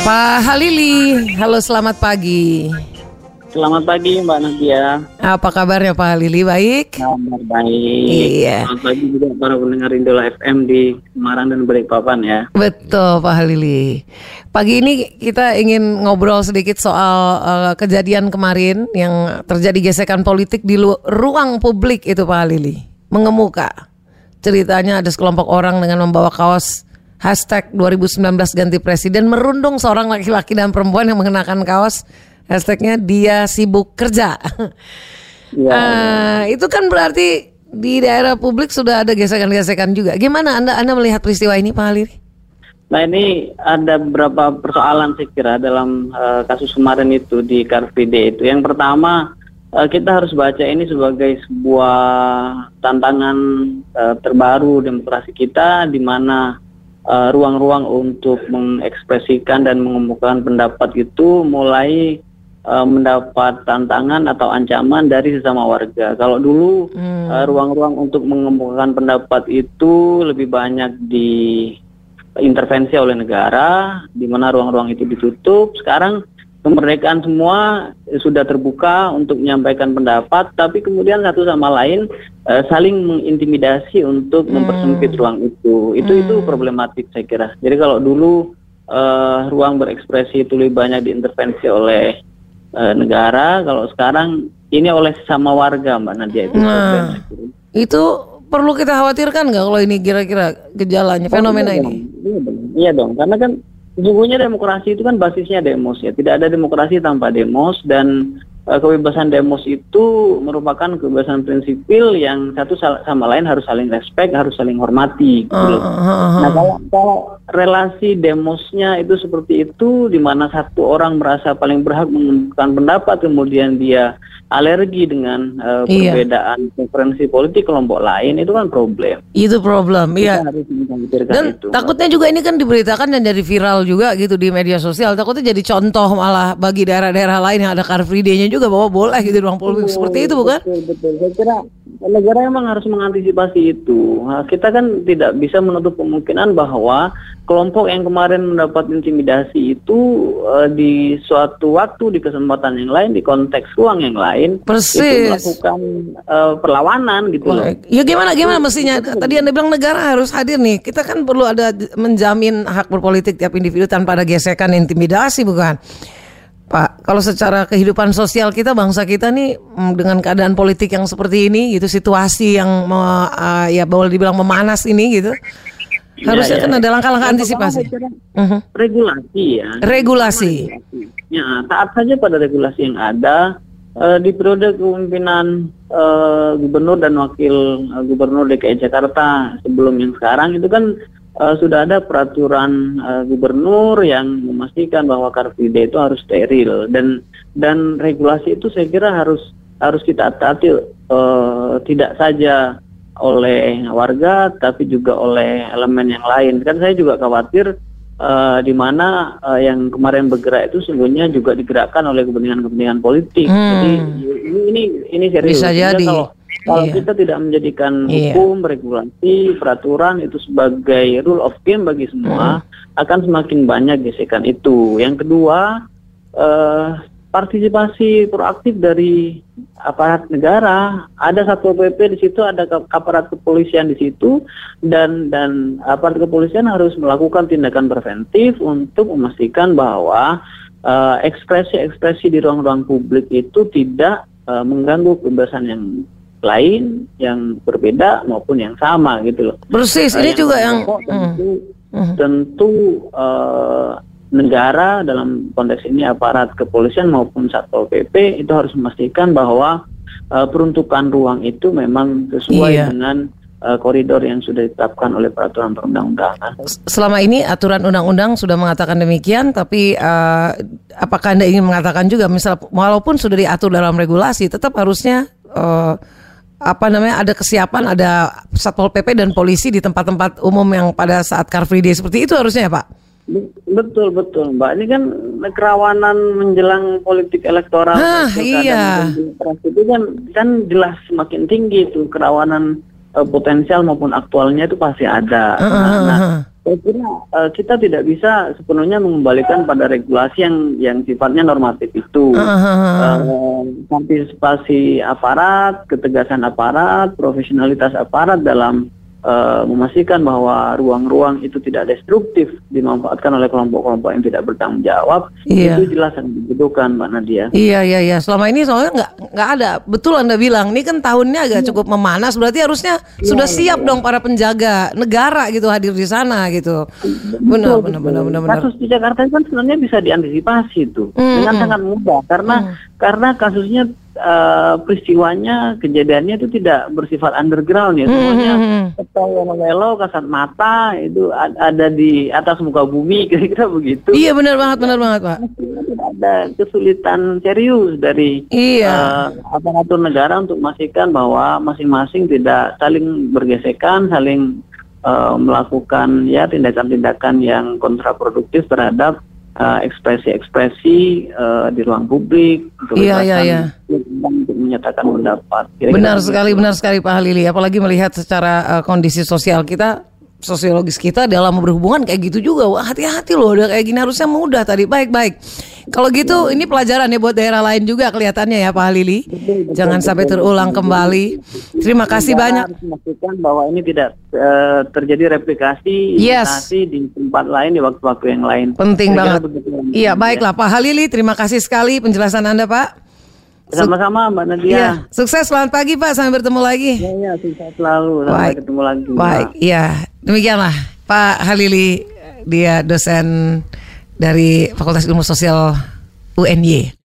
Pak Halili, halo selamat pagi. Selamat pagi Mbak Nadia. Apa kabarnya Pak Halili, baik? Kabar baik. Iya. Selamat pagi juga para pendengar Idola FM di Semarang dan Balikpapan ya. Betul Pak Halili. Pagi ini kita ingin ngobrol sedikit soal kejadian kemarin yang terjadi gesekan politik di ruang publik itu Pak Halili. Mengemuka. Ceritanya ada sekelompok orang dengan membawa kaos hashtag 2019 ganti presiden merundung seorang laki-laki dan perempuan yang mengenakan kaos hashtagnya dia sibuk kerja. Ya. Itu kan berarti di daerah publik sudah ada gesekan-gesekan juga. Gimana Anda melihat peristiwa ini Pak Halili? Nah ini ada beberapa persoalan saya kira dalam kasus kemarin itu di Car Free Day itu. Yang pertama kita harus baca ini sebagai sebuah tantangan terbaru demokrasi kita, di mana ruang-ruang untuk mengekspresikan dan mengemukakan pendapat itu mulai mendapat tantangan atau ancaman dari sesama warga. Kalau dulu ruang-ruang untuk mengemukakan pendapat itu lebih banyak diintervensi oleh negara, di mana ruang-ruang itu ditutup. Sekarang kemerdekaan semua sudah terbuka untuk menyampaikan pendapat, tapi kemudian satu sama lain saling mengintimidasi untuk mempersempit ruang itu. Itu problematik saya kira. Jadi kalau dulu ruang berekspresi itu lebih banyak diintervensi oleh negara, kalau sekarang ini oleh sesama warga Mbak Nadia itu. Itu perlu kita khawatirkan nggak kalau ini kira-kira gejalanya fenomena ini? Iya dong, karena kan sesungguhnya demokrasi itu kan basisnya demos ya. Tidak ada demokrasi tanpa demos, dan kebebasan demos itu merupakan kebebasan prinsipil yang satu sama lain harus saling respect, harus saling hormati. Gitu. Nah kalau relasi demosnya itu seperti itu, di mana satu orang merasa paling berhak mengungkapkan pendapat, kemudian dia alergi dengan perbedaan preferensi politik kelompok lain, itu kan problem. Itu problem, iya. Dan itu. Takutnya juga ini kan diberitakan dan jadi viral juga gitu di media sosial. Takutnya jadi contoh malah bagi daerah-daerah lain yang ada Car Free Day-nya juga bahwa boleh gitu ruang publik seperti itu, bukan? Betul. Saya kira negara emang harus mengantisipasi itu. Nah, kita kan tidak bisa menutup kemungkinan bahwa kelompok yang kemarin mendapat intimidasi itu di suatu waktu, di kesempatan yang lain, di konteks ruang yang lain, persis, itu melakukan perlawanan gitu loh. Ya gimana mestinya? Tadi Anda bilang negara harus hadir nih. Kita kan perlu ada menjamin hak berpolitik tiap individu tanpa ada gesekan intimidasi, bukan? Pak, kalau secara kehidupan sosial kita, bangsa kita nih dengan keadaan politik yang seperti ini gitu, situasi yang ya boleh dibilang memanas ini gitu, harusnya kan ada langkah-langkah antisipasi. Regulasi ya. Regulasi. Ya, taat saja pada regulasi yang ada. Di periode kepemimpinan gubernur dan wakil gubernur DKI Jakarta sebelum yang sekarang itu kan sudah ada peraturan gubernur yang memastikan bahwa Car Free Day itu harus steril, dan regulasi itu saya kira harus kita taati tidak saja oleh warga tapi juga oleh elemen yang lain. Kan saya juga khawatir di mana yang kemarin bergerak itu sesungguhnya juga digerakkan oleh kepentingan politik. Jadi ini serius. Bisa jadi. Kalau kita tidak menjadikan hukum, regulasi, peraturan itu sebagai rule of game bagi semua, akan semakin banyak gesekan itu. Yang kedua, partisipasi proaktif dari aparat negara. Ada Satpol PP di situ, ada aparat kepolisian di situ, dan aparat kepolisian harus melakukan tindakan preventif untuk memastikan bahwa ekspresi-ekspresi di ruang-ruang publik itu tidak mengganggu kebebasan yang lain, yang berbeda maupun yang sama gitu loh. Persis, ini juga yang tentu negara dalam konteks ini aparat kepolisian maupun Satpol PP itu harus memastikan bahwa peruntukan ruang itu memang sesuai dengan koridor yang sudah ditetapkan oleh peraturan perundang-undangan. Selama ini aturan undang-undang sudah mengatakan demikian, tapi apakah Anda ingin mengatakan juga, misal walaupun sudah diatur dalam regulasi, tetap harusnya ada kesiapan, ada Satpol PP dan polisi di tempat-tempat umum yang pada saat Car Free Day seperti itu harusnya ya Pak? Betul Mbak, ini kan kerawanan menjelang politik elektoral. Iya. Itu kan jelas semakin tinggi itu kerawanan potensial maupun aktualnya itu pasti ada. Nah, Saya kira kita tidak bisa sepenuhnya mengembalikan pada regulasi yang sifatnya normatif itu. Partisipasi aparat, ketegasan aparat, profesionalitas aparat dalam memastikan bahwa ruang-ruang itu tidak destruktif dimanfaatkan oleh kelompok-kelompok yang tidak bertanggung jawab, itu jelas yang dibutuhkan, Mbak Nadia. Iya. Selama ini soalnya nggak ada. Betul Anda bilang, ini kan tahunnya agak cukup memanas, berarti harusnya sudah siap dong para penjaga negara gitu hadir di sana gitu. Benar. Kasus di Jakarta kan sebenarnya bisa diantisipasi tuh dengan sangat mudah karena kasusnya peristiwanya, kejadiannya itu tidak bersifat underground ya, semuanya melo kasat mata itu ada di atas muka bumi, kira-kira begitu. Iya benar banget Pak. Tidak ada kesulitan serius dari aparatur negara untuk memastikan bahwa masing-masing tidak saling bergesekan, saling melakukan tindakan-tindakan yang kontraproduktif terhadap ekspresi-ekspresi di ruang publik, untuk menyatakan pendapat. Benar sekali Pak Halili. Apalagi melihat secara kondisi sosial kita, sosiologis kita dalam berhubungan kayak gitu juga. Wah, hati-hati loh, udah kayak gini harusnya mudah tadi. Baik. Kalau gitu ini pelajaran ya buat daerah lain juga kelihatannya ya Pak Halili. Jangan sampai terulang kembali. Terima kasih banyak. Harus memastikan bahwa ini tidak terjadi replikasi di tempat lain di waktu-waktu yang lain. Penting banget. Iya, baiklah Pak Halili, terima kasih sekali penjelasan Anda Pak. Sama-sama Mbak Nadia. Iya, sukses, selamat pagi Pak, sampai bertemu lagi. Iya, sukses selalu, sampai ketemu lagi. Baik, iya, demikianlah Pak Halili, dia dosen dari Fakultas Ilmu Sosial UNY.